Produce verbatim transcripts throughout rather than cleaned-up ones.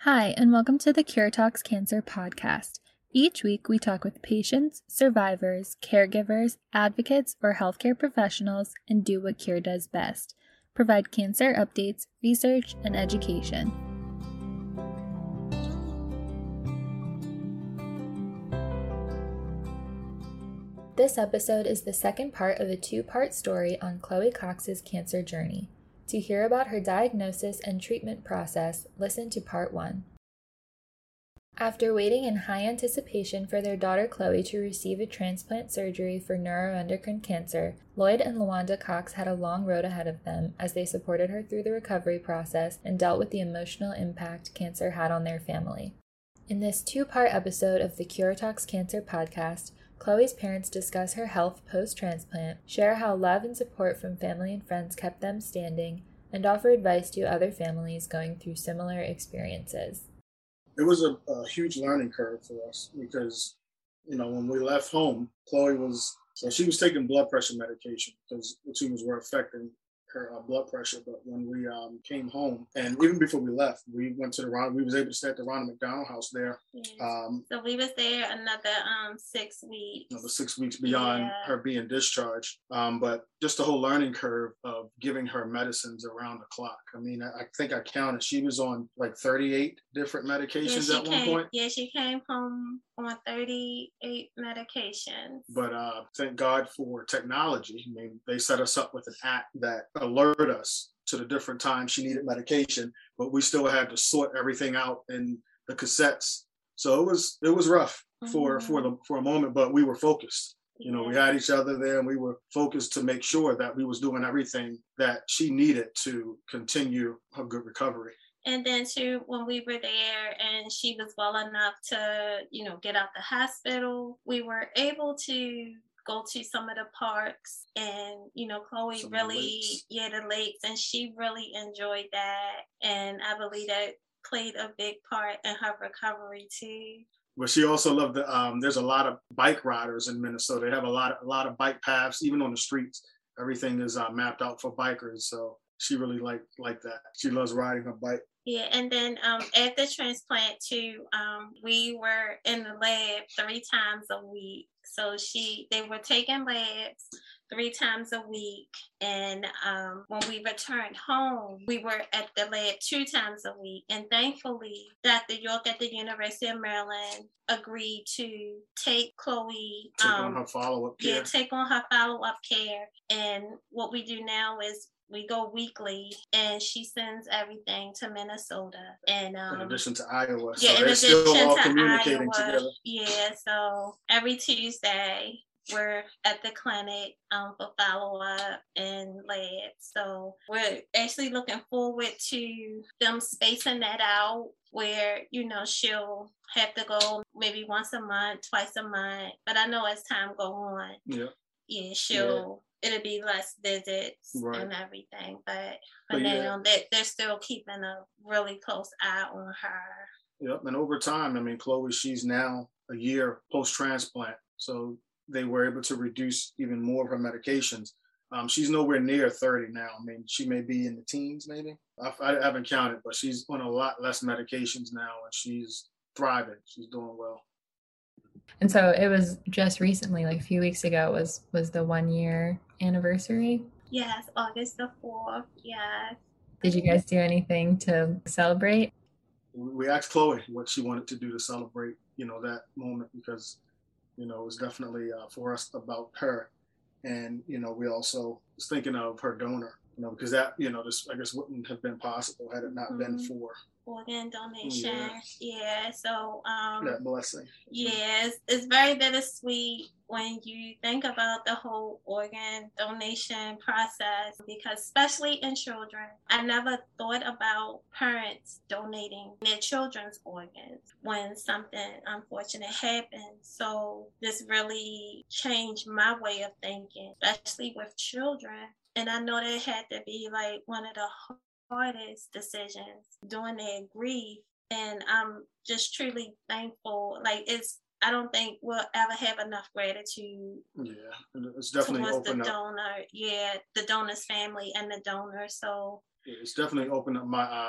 Hi, and welcome to the Cure Talks Cancer podcast. Each week, we talk with patients, survivors, caregivers, advocates, or healthcare professionals and do what Cure does best: provide cancer updates, research, and education. This episode is the second part of a two-part story on Chloe Cox's cancer journey. To hear about her diagnosis and treatment process, listen to part one. After waiting in high anticipation for their daughter Chloe to receive a transplant surgery for neuroendocrine cancer, Lloyd and Lawanda Cox had a long road ahead of them as they supported her through the recovery process and dealt with the emotional impact cancer had on their family. In this two-part episode of the Cure Talks Cancer podcast, Chloe's parents discuss her health post-transplant, share how love and support from family and friends kept them standing, and offer advice to other families going through similar experiences. It was a, a huge learning curve for us because, you know, when we left home, Chloe was, so she was taking blood pressure medication because the tumors were affecting her uh, blood pressure. But when we um, came home, and even before we left, we went to the Ron, we was able to stay at the Ronald McDonald House there. Yes. Um, so we was there another um six weeks. Another six weeks beyond yeah. her being discharged. Um, but just the whole learning curve of giving her medicines around the clock. I mean, I, I think I counted, she was on like thirty-eight different medications yeah, at came, one point. Yeah, she came home on thirty-eight medications. But uh, thank God for technology. I mean, they set us up with an app that alerted us to the different times she needed medication, but we still had to sort everything out in the cassettes. So it was it was rough for mm-hmm. for the for a moment, but we were focused. You know, yeah. we had each other there, and we were focused to make sure that we was doing everything that she needed to continue her good recovery. And then too, when we were there and she was well enough to, you know, get out the hospital, we were able to go to some of the parks, and, you know, Chloe Some really, yeah, the lakes, and she really enjoyed that. And I believe that played a big part in her recovery too. But she also loved the, um, there's a lot of bike riders in Minnesota. They have a lot of, a lot of bike paths, even on the streets. Everything is uh, mapped out for bikers. So she really liked, liked that. She loves riding her bike. Yeah, and then um, at the transplant too, um, we were in the lab three times a week. So she, they were taking labs three times a week. And um, when we returned home, we were at the lab two times a week. And thankfully, Doctor York at the University of Maryland agreed to take Chloe. Take um, on her follow-up care. Yeah, take on her follow-up care. And what we do now is we go weekly, and she sends everything to Minnesota. And um, in addition to Iowa, yeah, so in they're addition still all to communicating Iowa, together. Yeah, so every Tuesday we're at the clinic um, for follow-up and lab. So we're actually looking forward to them spacing that out, where, you know, she'll have to go maybe once a month, twice a month. But I know as time go on, yeah, yeah, she'll. Yeah. It'll be less visits right. and everything, but for now, yeah. they, they're still keeping a really close eye on her. Yep, and over time, I mean, Chloe, she's now a year post-transplant, so they were able to reduce even more of her medications. Um, she's nowhere near thirty now. I mean, she may be in the teens, maybe. I, I haven't counted, but she's on a lot less medications now, and she's thriving. She's doing well. And so it was just recently, like a few weeks ago, was was the one year anniversary? Yes, August the fourth, yes. Did you guys do anything to celebrate? We asked Chloe what she wanted to do to celebrate, you know, that moment, because, you know, it was definitely uh, for us about her. And, you know, we also was thinking of her donor, you know, because that, you know, this, I guess, wouldn't have been possible had it not mm-hmm. been for organ donation. Yeah. yeah. So um that blessing. Yeah, it's, it's very bittersweet when you think about the whole organ donation process, because especially in children, I never thought about parents donating their children's organs when something unfortunate happens. So this really changed my way of thinking, especially with children. And I know that had to be like one of the hardest decisions during their grief, and I'm just truly thankful. Like, it's, I don't think we'll ever have enough gratitude. Yeah, it's definitely towards opened the up. donor. Yeah, the donor's family and the donor. So yeah, it's definitely opened up my eyes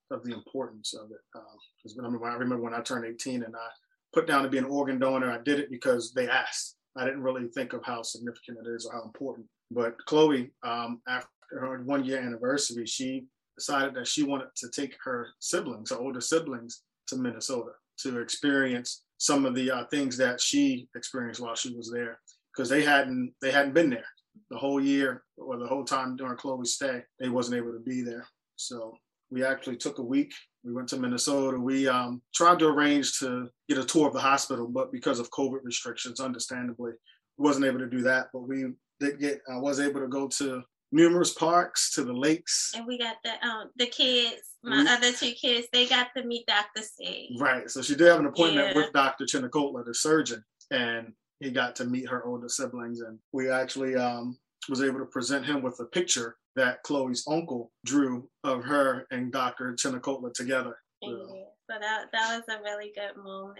of the importance of it. Because um, I remember when I turned eighteen and I put down to be an organ donor, I did it because they asked. I didn't really think of how significant it is or how important. But Chloe, um, after her one year anniversary, she decided that she wanted to take her siblings, her older siblings, to Minnesota to experience some of the uh, things that she experienced while she was there, because they hadn't they hadn't been there the whole year or the whole time during Chloe's stay. They wasn't able to be there. So we actually took a week. We went to Minnesota. We um, tried to arrange to get a tour of the hospital, but because of COVID restrictions, understandably, we wasn't able to do that. But we did get, I was able to go to numerous parks, to the lakes. And we got the um, the kids, my we, other two kids, they got to meet Doctor C. Right. So she did have an appointment yeah. with Doctor Chinnacotla, the surgeon, and he got to meet her older siblings. And we actually um, was able to present him with a picture that Chloe's uncle drew of her and Doctor Chinnacotla together. Yeah, so that that was a really good moment.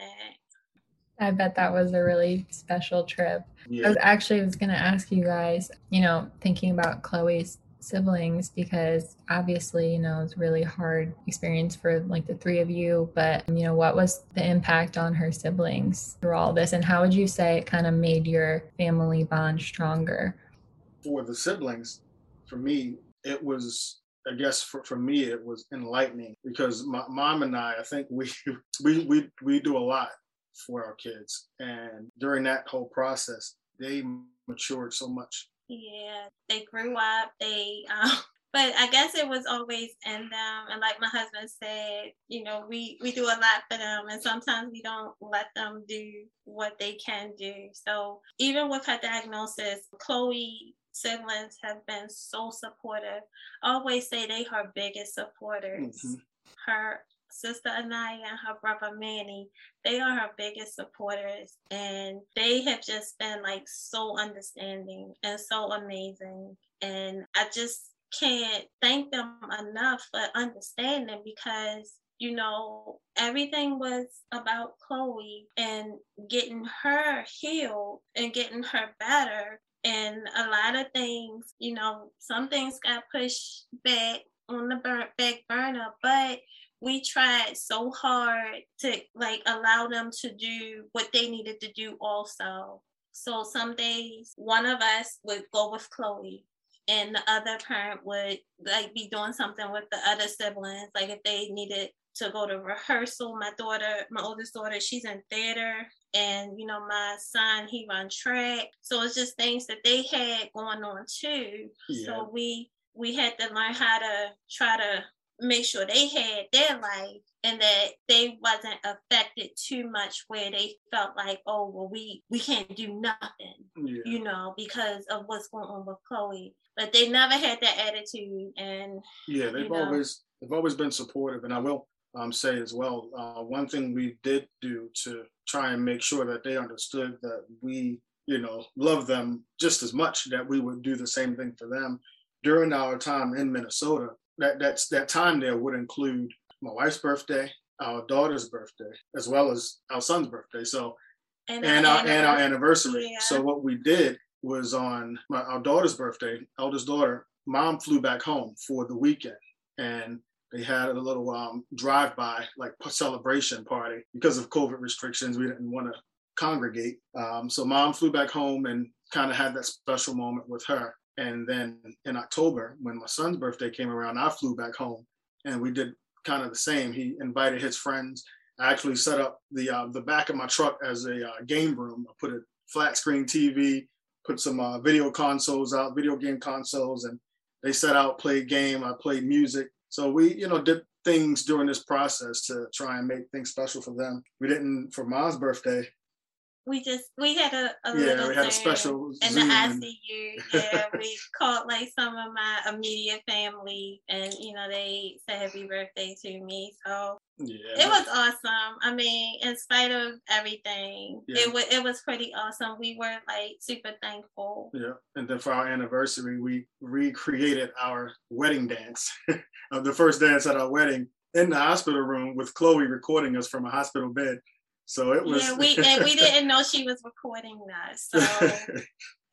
I bet that was a really special trip. Yeah. I was actually was going to ask you guys, you know, thinking about Chloe's siblings, because obviously, you know, it's a really hard experience for like the three of you, but, you know, what was the impact on her siblings through all this, and how would you say it kind of made your family bond stronger? For the siblings, for me, it was, I guess for, for me, it was enlightening, because my mom and I, I think we, we, we, we do a lot for our kids. And during that whole process, they matured so much. Yeah, they grew up, they, um, but I guess it was always in them. And like my husband said, you know, we, we do a lot for them, and sometimes we don't let them do what they can do. So even with her diagnosis, Chloe siblings have been so supportive. I always say they her biggest supporters. Mm-hmm. Her sister Anaya and her brother Manny, they are her biggest supporters, and they have just been like so understanding and so amazing. And I just can't thank them enough for understanding, because you know, everything was about Chloe and getting her healed and getting her better. And a lot of things, you know, some things got pushed back on the burn, back burner, but we tried so hard to like allow them to do what they needed to do also. So some days one of us would go with Chloe, and the other parent would like be doing something with the other siblings. Like if they needed to go to rehearsal, my daughter, my oldest daughter, she's in theater, and you know, my son, he runs track. So it's just things that they had going on too. Yeah. So we we had to learn how to try to make sure they had their life, and that they wasn't affected too much where they felt like, oh, well, we, we can't do nothing, yeah. you know, because of what's going on with Chloe. But they never had that attitude. And yeah, they've you know, always they've always been supportive. And I will um, say as well, uh, one thing we did do to try and make sure that they understood that we, you know, love them just as much, that we would do the same thing for them during our time in Minnesota. That that's that time there would include my wife's birthday, our daughter's birthday, as well as our son's birthday. So and, and our and our anniversary. Yeah. So what we did was on my, our daughter's birthday, eldest daughter, mom flew back home for the weekend, and they had a little um, drive-by like celebration party. Because of COVID restrictions, we didn't want to congregate. Um, so mom flew back home and kind of had that special moment with her. And then in October, when my son's birthday came around, I flew back home, and we did kind of the same. He invited his friends. I actually set up the uh, the back of my truck as a uh, game room. I put a flat screen T V, put some uh, video consoles out, video game consoles, and they set out, played game. I played music. So we, you know, did things during this process to try and make things special for them. We didn't, for mom's birthday, We just, we had a, a yeah, little we had a special in Zoom the I C U. Yeah, we called like some of my immediate family, and you know, they said happy birthday to me. So yeah, it was awesome. I mean, in spite of everything, yeah. it was it was pretty awesome. We were like super thankful. Yeah, and then for our anniversary, we recreated our wedding dance, the first dance at our wedding in the hospital room with Chloe recording us from a hospital bed. So it was. Yeah, we and we didn't know she was recording us. So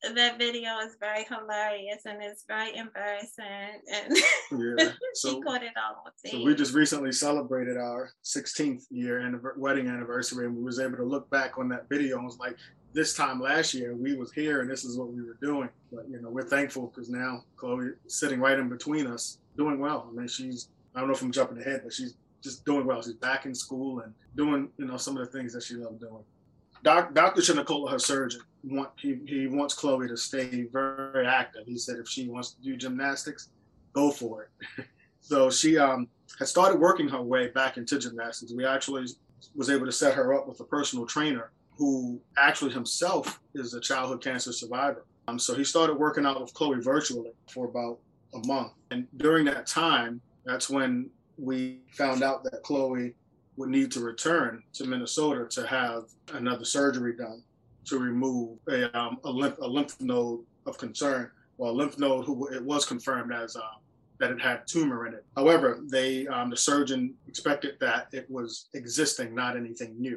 that video is very hilarious and it's very embarrassing. And yeah, so, she caught it all on tape. So we just recently celebrated our sixteenth year anniver- wedding anniversary, and we was able to look back on that video and was like, this time last year we was here and this is what we were doing. But you know, we're thankful because now Chloe is sitting right in between us, doing well. I mean, she's, I don't know if I'm jumping ahead, but she's just doing well. She's back in school and doing, you know, some of the things that she loved doing. Doc, Doctor Chinicola, her surgeon, want, he, he wants Chloe to stay very active. He said if she wants to do gymnastics, go for it. So she um, had started working her way back into gymnastics. We actually was able to set her up with a personal trainer who actually himself is a childhood cancer survivor. Um, so he started working out with Chloe virtually for about a month. And during that time, that's when we found out that Chloe would need to return to Minnesota to have another surgery done to remove a, um, a, lymph, a lymph node of concern, or a lymph node who it was confirmed as uh, that it had tumor in it. However, they um, the surgeon expected that it was existing, not anything new.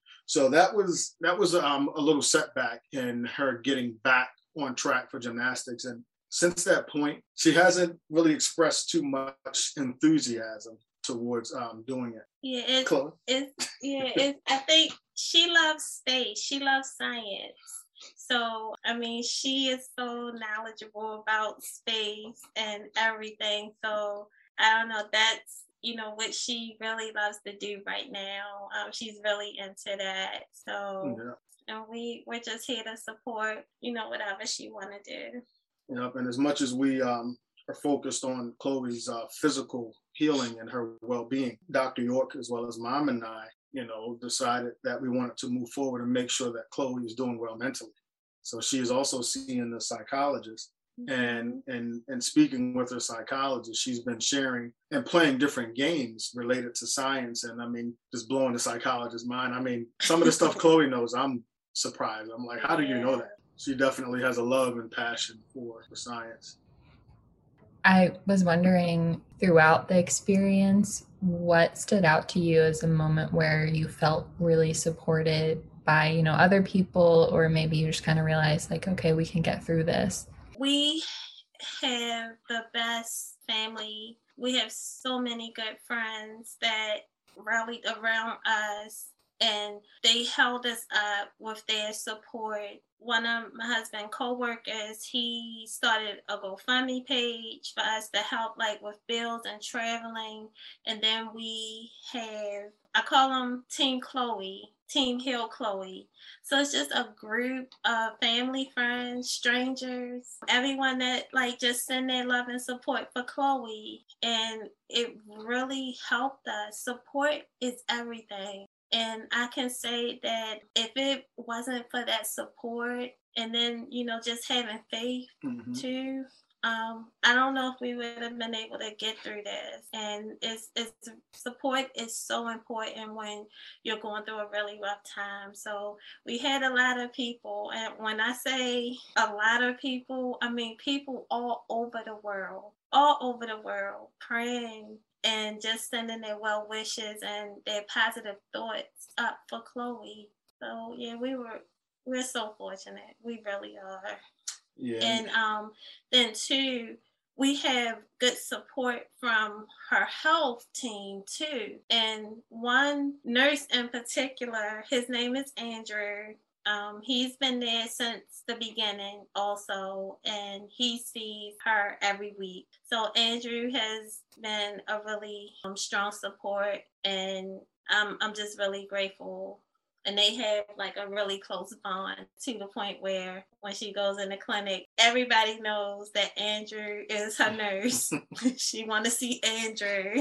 So that was that was um, a little setback in her getting back on track for gymnastics. And since that point, she hasn't really expressed too much enthusiasm towards um, doing it. Yeah, it's, it's yeah, it's, I think she loves space. She loves science. So, I mean, she is so knowledgeable about space and everything. So, I don't know, that's, you know, what she really loves to do right now. Um, she's really into that. So, yeah. And we, we're just here to support, you know, whatever she want to do. Yep, and as much as we um, are focused on Chloe's uh, physical healing and her well-being, Doctor York, as well as Mom and I, you know, decided that we wanted to move forward and make sure that Chloe is doing well mentally. So she is also seeing the psychologist, mm-hmm. and and and speaking with her psychologist, she's been sharing and playing different games related to science, and I mean, just blowing the psychologist's mind. I mean, some of the stuff Chloe knows, I'm surprised. I'm like, how do you know that? She definitely has a love and passion for, for science. I was wondering, throughout the experience, what stood out to you as a moment where you felt really supported by, you know, other people, or maybe you just kind of realized like, okay, we can get through this? We have the best family. We have so many good friends that rallied around us, and they held us up with their support. One of my husband's co-workers, he started a GoFundMe page for us to help like with bills and traveling. And then we have, I call them Team Chloe, Team Heal Chloe. So it's just a group of family, friends, strangers, everyone that like just send their love and support for Chloe. And it really helped us. Support is everything. And I can say that if it wasn't for that support, and then, you know, just having faith mm-hmm. too, um, I don't know if we would have been able to get through this. And it's, it's support is so important when you're going through a really rough time. So we had a lot of people, and when I say a lot of people, I mean people all over the world, all over the world praying and just sending their well wishes and their positive thoughts up for Chloe. So yeah, we were we're so fortunate. We really are. Yeah. And um, then too, we have good support from her health team too. And one nurse in particular, his name is Andrew. Um, he's been there since the beginning also, and he sees her every week. So Andrew has been a really um, strong support, and um, I'm just really grateful. And they have like a really close bond to the point where when she goes in the clinic, everybody knows that Andrew is her nurse. She want to see Andrew.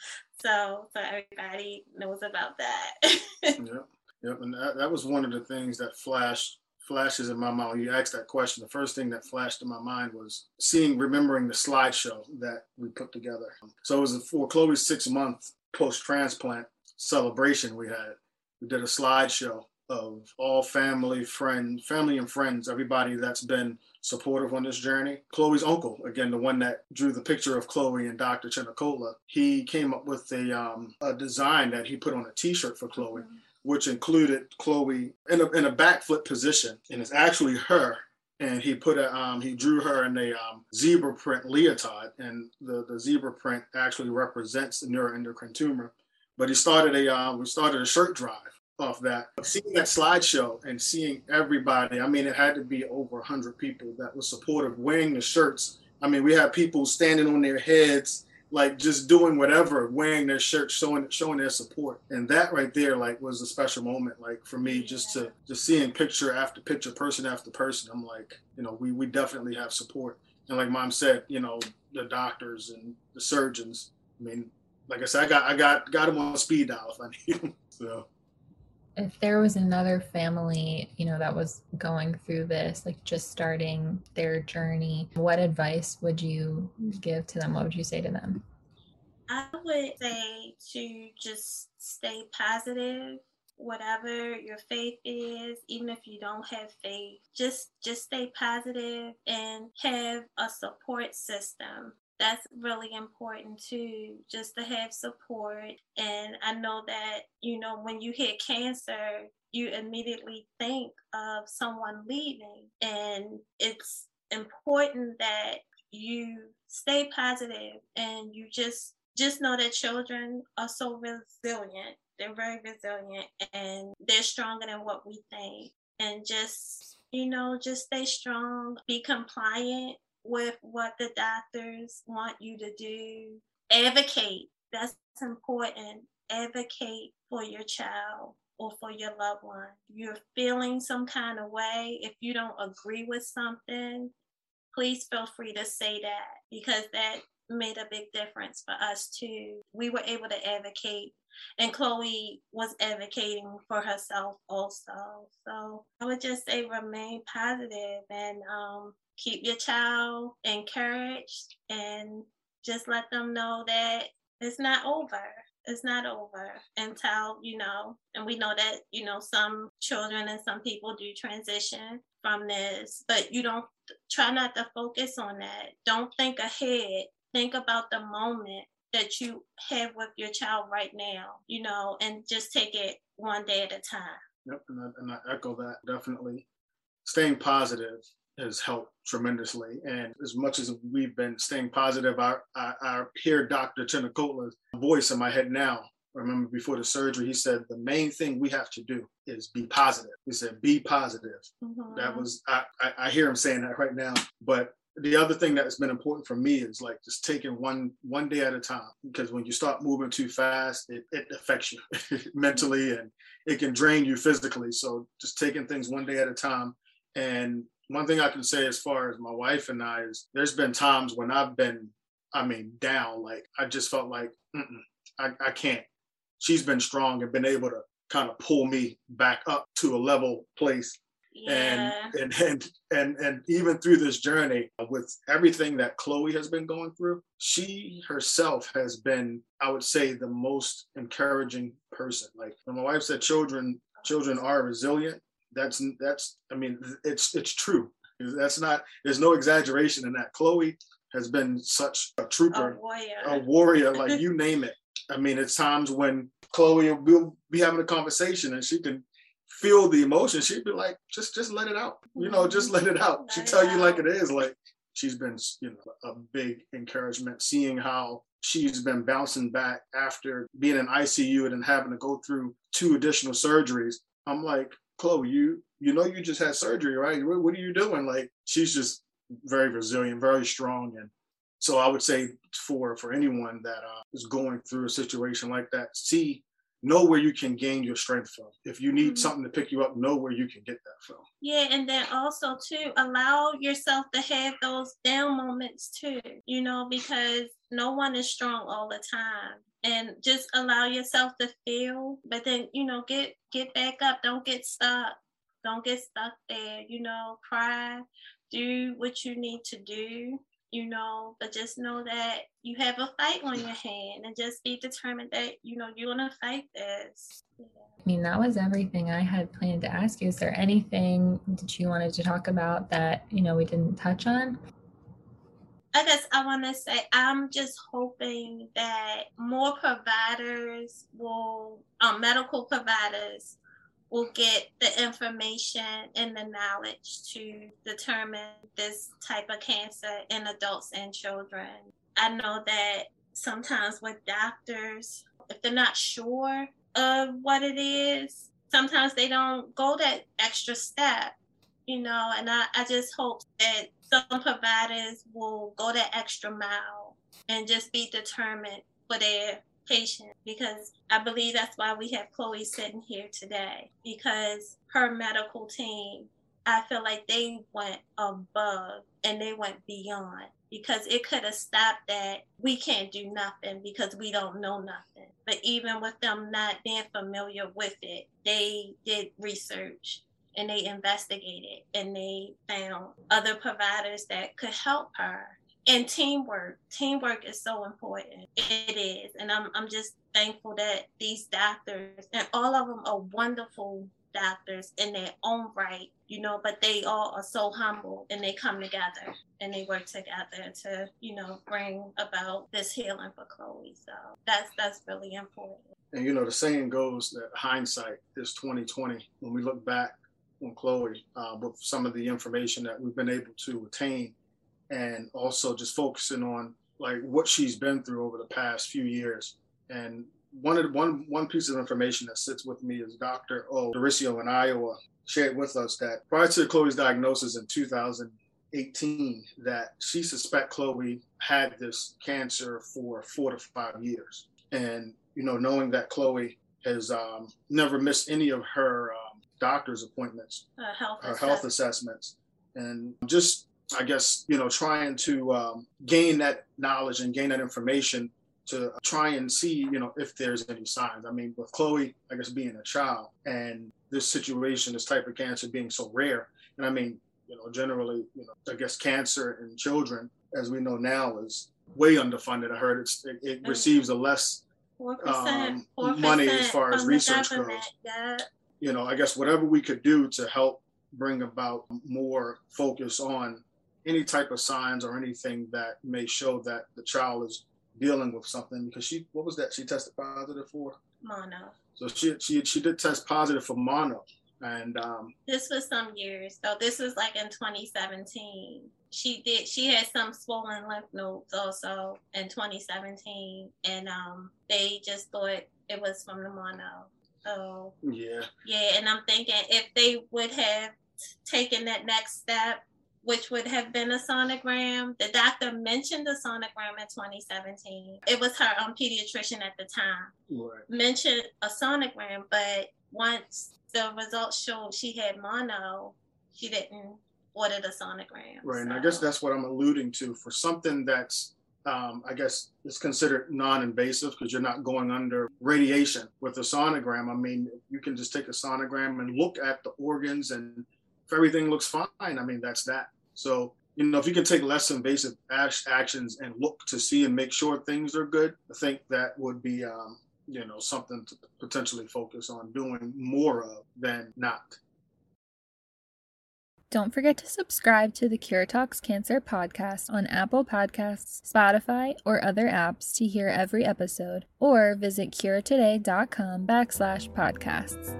so, so everybody knows about that. Yep. Yep, and that, that was one of the things that flashed flashes in my mind. When you asked that question, the first thing that flashed in my mind was seeing, remembering the slideshow that we put together. So it was for Chloe's six-month post-transplant celebration we had. We did a slideshow of all family, friend, family and friends, everybody that's been supportive on this journey. Chloe's uncle, again, the one that drew the picture of Chloe and Doctor Chinicola, he came up with a, um, a design that he put on a T-shirt for Chloe, mm-hmm. which included Chloe in a, in a backflip position. And it's actually her and he put a um, he drew her in a um, zebra print leotard, and the, the zebra print actually represents the neuroendocrine tumor. But he started a um, we started a shirt drive off that. Seeing that slideshow and seeing everybody, I mean, it had to be over one hundred people that were supportive, wearing the shirts. I mean, we had people standing on their heads, like just doing whatever, wearing their shirts, showing showing their support. And that right there, like, was a special moment, like, for me, just to just seeing picture after picture, person after person. I'm like, you know, we we definitely have support. And like Mom said, you know, the doctors and the surgeons. I mean, like I said, I got I got got them on speed dial if I need them. So. If there was another family, you know, that was going through this, like just starting their journey, what advice would you give to them? What would you say to them? I would say to just stay positive, whatever your faith is, even if you don't have faith, just just stay positive and have a support system. That's really important too, just to have support. And I know that, you know, when you hit cancer, you immediately think of someone leaving. And it's important that you stay positive and you just just know that children are so resilient. They're very resilient and they're stronger than what we think. And just, you know, just stay strong, be compliant with what the doctors want you to do. Advocate. That's important. Advocate for your child or for your loved one. You're feeling some kind of way. If you don't agree with something, please feel free to say that, because that made a big difference for us too. We were able to advocate, and Chloe was advocating for herself also. So I would just say remain positive and um, keep your child encouraged, and just let them know that it's not over. It's not over until, you know, and we know that, you know, some children and some people do transition from this, but you don't, try not to focus on that. Don't think ahead. Think about the moment that you have with your child right now, you know, and just take it one day at a time. Yep, and I, and I echo that, definitely. Staying positive has helped tremendously. And as much as we've been staying positive, I, I, I hear Doctor Chinakotla's voice in my head now. I remember before the surgery, he said, the main thing we have to do is be positive. He said, be positive. Mm-hmm. That was, I, I, I hear him saying that right now. But the other thing that's been important for me is like just taking one one day at a time, because when you start moving too fast, it, it affects you mentally and it can drain you physically. So just taking things one day at a time. And one thing I can say as far as my wife and I is there's been times when I've been, I mean, down, like I just felt like, I, I can't. She's been strong and been able to kind of pull me back up to a level place. Yeah. And, and and and and even through this journey, with everything that Chloe has been going through, she herself has been, I would say, the most encouraging person. Like when my wife said children children are resilient, that's that's I mean, it's it's true. That's not, there's no exaggeration in that. Chloe has been such a trooper, a warrior, a warrior like you name it. I mean, it's times when Chloe will be having a conversation and she can feel the emotion. She'd be like, just just let it out. You know, just let it out. She tell you like it is. Like she's been, you know, a big encouragement, seeing how she's been bouncing back after being in I C U and then having to go through two additional surgeries. I'm like, Chloe, you you know you just had surgery, right? What, what are you doing? Like she's just very resilient, very strong. And so I would say for for anyone that uh, is going through a situation like that, see, know where you can gain your strength from. If you need mm-hmm. something to pick you up, know where you can get that from. Yeah, and then also too, allow yourself to have those down moments too, you know, because no one is strong all the time. And just allow yourself to feel, but then, you know, get get back up. Don't get stuck. Don't get stuck there, you know, cry, do what you need to do, you know, but just know that you have a fight on your hand and just be determined that, you know, you're going to fight this. Yeah. I mean, that was everything I had planned to ask you. Is there anything that you wanted to talk about that, you know, we didn't touch on? I guess I want to say I'm just hoping that more providers will, um, medical providers will get the information and the knowledge to determine this type of cancer in adults and children. I know that sometimes with doctors, if they're not sure of what it is, sometimes they don't go that extra step, you know, and I, I just hope that some providers will go that extra mile and just be determined for their patient, because I believe that's why we have Chloe sitting here today, because her medical team, I feel like they went above and they went beyond, because it could have stopped that we can't do nothing because we don't know nothing. But even with them not being familiar with it, they did research and they investigated and they found other providers that could help her. And teamwork. Teamwork is so important. It is. And I'm I'm just thankful that these doctors, and all of them are wonderful doctors in their own right, you know, but they all are so humble and they come together and they work together to, you know, bring about this healing for Chloe. So that's that's really important. And, you know, the saying goes that hindsight is twenty twenty. When we look back on Chloe, uh, with some of the information that we've been able to attain, and also just focusing on like what she's been through over the past few years. And one of the, one one piece of information that sits with me is Doctor O. Doricio in Iowa shared with us that prior to Chloe's diagnosis in two thousand eighteen, that she suspect Chloe had this cancer for four to five years. And, you know, knowing that Chloe has um, never missed any of her um, doctor's appointments, uh, health her assessment. health assessments, and just I guess, you know, trying to um, gain that knowledge and gain that information to try and see, you know, if there's any signs. I mean, with Chloe, I guess, being a child and this situation, this type of cancer being so rare. And I mean, you know, generally, you know, I guess cancer in children, as we know now, is way underfunded. I heard it's, it, it receives a less four percent, um, money as far as research goes. Yeah. You know, I guess whatever we could do to help bring about more focus on any type of signs or anything that may show that the child is dealing with something, because she, what was that she tested positive for? Mono. So she she she did test positive for mono, and um, this was some years. So this was like in twenty seventeen. She did. She had some swollen lymph nodes also in twenty seventeen, and um, they just thought it was from the mono. So yeah, yeah, and I'm thinking if they would have taken that next step, which would have been a sonogram. The doctor mentioned a sonogram in twenty seventeen. It was her um, pediatrician at the time. Right. Mentioned a sonogram, but once the results showed she had mono, she didn't order the sonogram. Right, so. and I guess that's what I'm alluding to. For something that's, um, I guess, is considered non-invasive because you're not going under radiation. With a sonogram, I mean, you can just take a sonogram and look at the organs, and if everything looks fine, I mean, that's that. So, you know, if you can take less invasive actions and look to see and make sure things are good, I think that would be, um, you know, something to potentially focus on doing more of than not. Don't forget to subscribe to the Cure Talks Cancer podcast on Apple Podcasts, Spotify, or other apps to hear every episode, or visit curetoday.com backslash podcasts.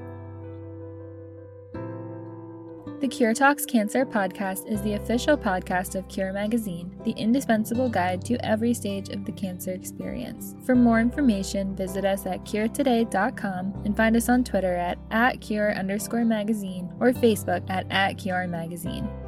The Cure Talks Cancer podcast is the official podcast of Cure Magazine, the indispensable guide to every stage of the cancer experience. For more information, visit us at cure today dot com and find us on Twitter at, at cure underscore magazine or Facebook at, at cure magazine.